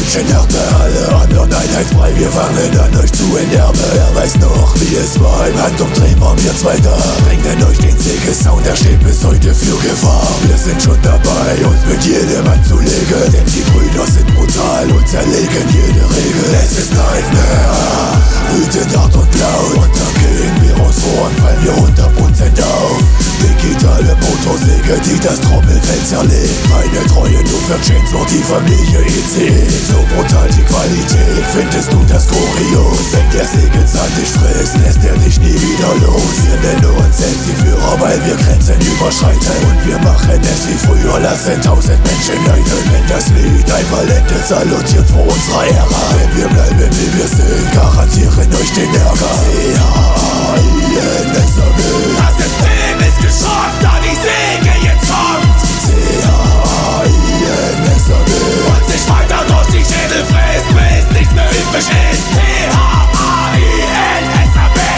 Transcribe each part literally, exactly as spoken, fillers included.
Menschenhärte. Alle anderen einheitsfrei, wir fangen an euch zu enterben. Wer weiß noch, wie es war, im Handumdrehen waren wir zwei da. Bringen euch den Sägesound, der steht bis heute für Gefahr. Wir sind schon dabei, uns mit jedem anzulegen, denn die Brüder sind brutal und zerlegen jede Regel. Es ist Nightmare, wütend, hart und laut, und da gehen wir uns vor und fallen wir hundert Prozent auf. Digitale Motorsäge, die das Trommelfell zerlegt. Meine Treue nur für Chainsaw, die Familie E C. So brutal die Qualität, findest du das kurios? Wenn der Sägezahn dich frisst, lässt er dich nie wieder los. Wir nennen uns selbst die Führer, weil wir Grenzen überschreiten. Und wir machen es wie früher, lassen tausend Menschen leiden. Wenn das Lied einmal endet, salutiert vor unserer Ära. Wenn wir bleiben wie wir sind, garantieren euch den Ärger. C H A I N S A B. Das System ist geschockt, da die Säge jetzt kommt. C H A I N S A B. Und sich weiter durch die Schädel frisst, bis nichts mehr übrig ist. C H A I N S A B.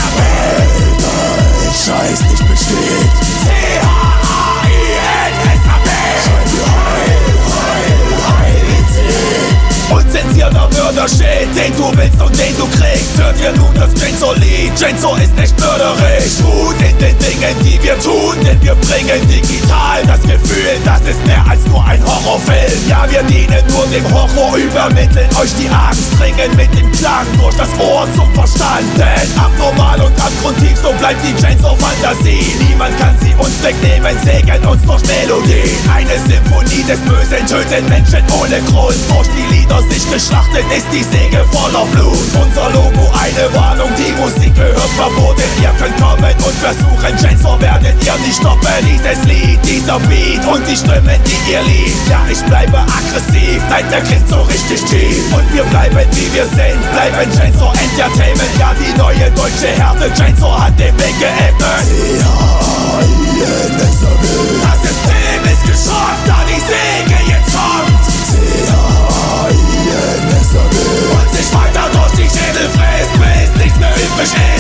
Alter, Scheiß nicht besteht. C H A I N S A B. Schreib dir Heil, Heil, Heil, E C. Unzensierter Mörder-Shit, den du willst und den du kriegst. Hört ihr nun das Chainsaw-Lied? Chainsaw ist nicht mörderisch. Mut in den Dingen, die wir tun, denn wir bringen digital das Gefühl, das ist mehr als nur ein Horrorfilm. Ja, wir dienen nur dem Horror, übermitteln euch die Angst, dringen mit dem Klang durch das Ohr zum Verstand. Denn abnormal und abgrundtief, so bleibt die Chainsaw-Fantasie. Niemand kann sie uns wegnehmen, sägen uns durch Melodien. Eine Symphonie des Bösen, töten Menschen ohne Grund. Durch die Lieder sich geschlachtet, ist die Säge voller Blut. Unser Logo eine Warnung, die Musik gehört verboten. Ihr könnt kommen und versuchen, Chainsaw werdet ihr nicht stoppen. Dieses Lied, dieser Beat und die Stimmen, die ihr liebt. Ja, ich bleibe aggressiv, nein, der klingt so richtig tief. Und wir bleiben wie wir sind, bleiben Chainsaw Entertainment. Ja, die neue deutsche Härte, Chainsaw hat den Weg geebnet. C H A I N S A B. Das System ist geschockt, da die Säge jetzt kommt. C H A I N S A B. Und sich weiter durch die Schädel frisst, bis nichts mehr übrig ist.